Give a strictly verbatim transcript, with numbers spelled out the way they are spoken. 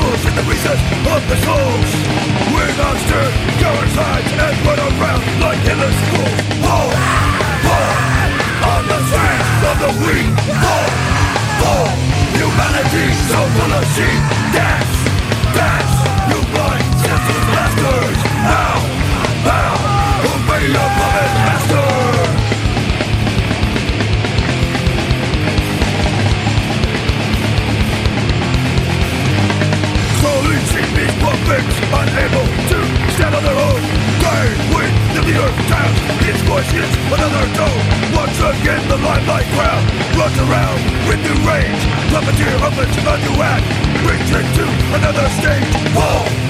fools in the recess of the souls. We're not stirred, cowards hide and run around like endless fools. Fall, fall, on the streets of the weak. Fall, fall, humanity so full of sheep. Dance, dance, you blind, senseless bastards. How, how, obey your puppet master. Puppets unable to stand on their own. Dying with the earth down. His voice is another tone. Once again the limelight crowd runs around with new rage. Puppeteer opens a new act, brings it to another stage. Whoa!